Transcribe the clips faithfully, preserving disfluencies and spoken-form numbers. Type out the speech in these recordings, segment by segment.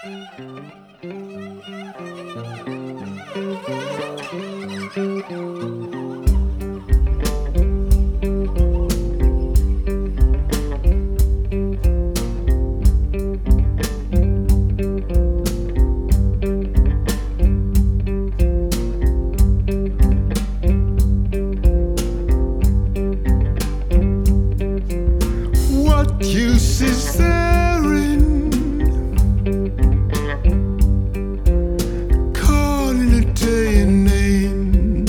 Use is there in calling a day a name,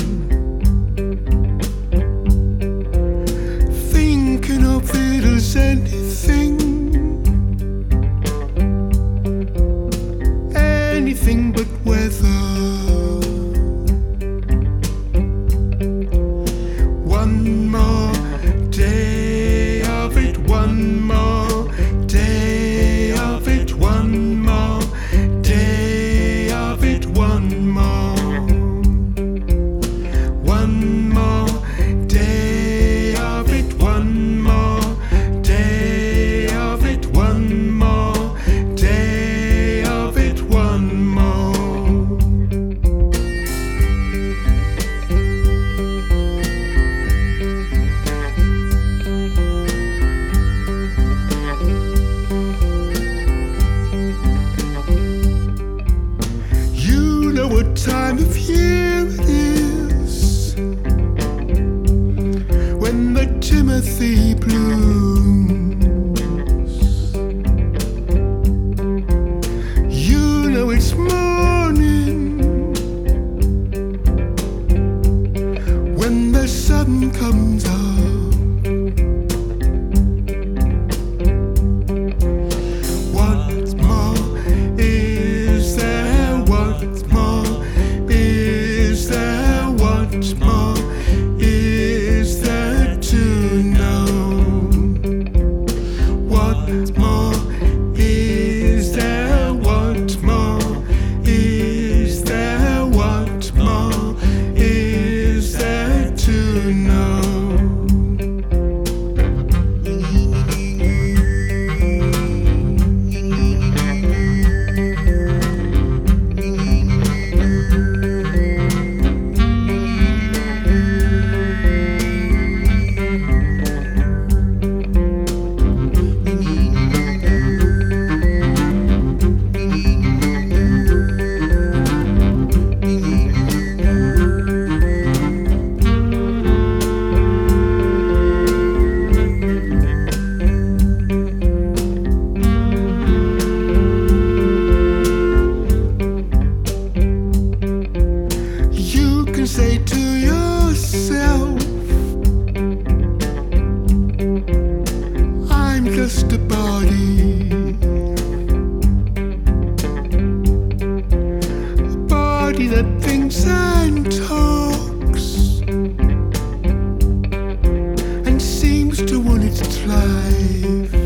thinking of it as anything, anything but weather. One more day of it, one more day of it, one more day of it, one more, one more day of it, one more day of it, one more day of it, one more. What time of year it is when the Timothy blooms? You know it's morning when the sun comes up. What more is there? What more is there? What more is there to know? What more is there? What more is there? What more is there to know? Say to yourself, I'm just a body, a body that thinks and talks and seems to want its life.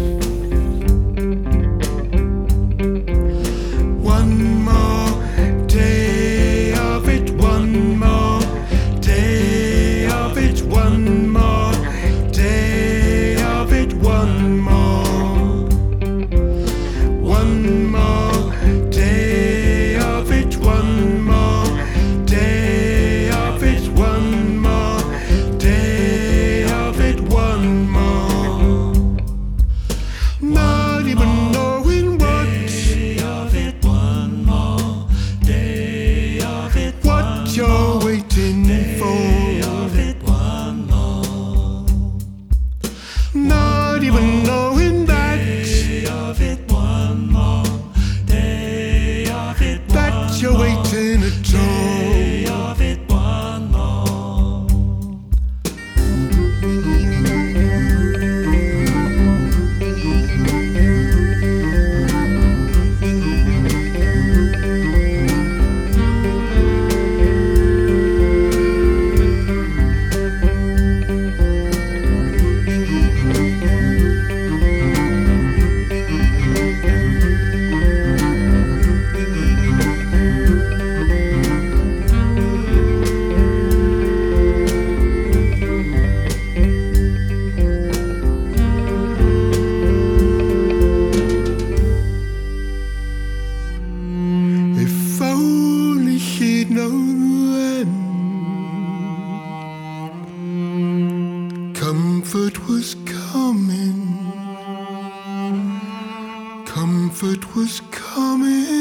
One more day of it, one more one more day of it, one more. comfort was coming.